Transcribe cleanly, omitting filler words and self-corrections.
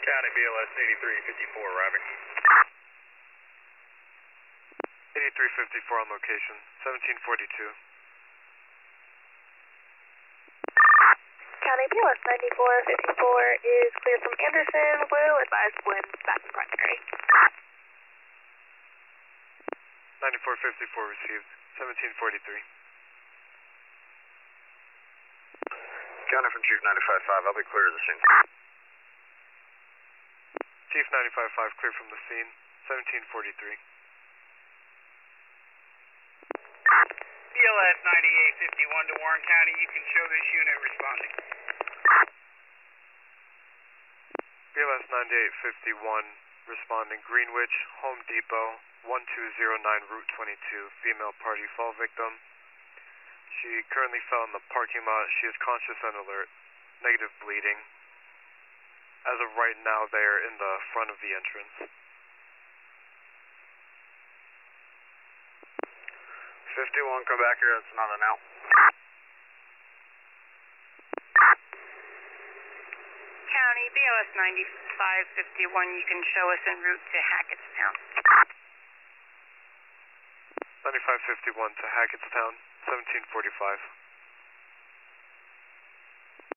County BLS 8354 arriving. 8354 on location, 1742. County BLS 9454 is clear from Anderson. Will advise when back to primary. 9454 received, 1743. County from Chief 955, I'll be clear of the scene. Chief 955 clear from the scene, 1743. BLS 9851 to Warren County, you can show this unit responding. BLS 9851 responding, Greenwich, Home Depot, 1209 Route 22, female party fall victim. She currently fell in the parking lot. She is conscious and alert. Negative bleeding. As of right now, they are in the front of the entrance. 51, come back here, that's not an out. County BLS 9551, you can show us en route to Hackettstown. 9551 to Hackettstown, 1745.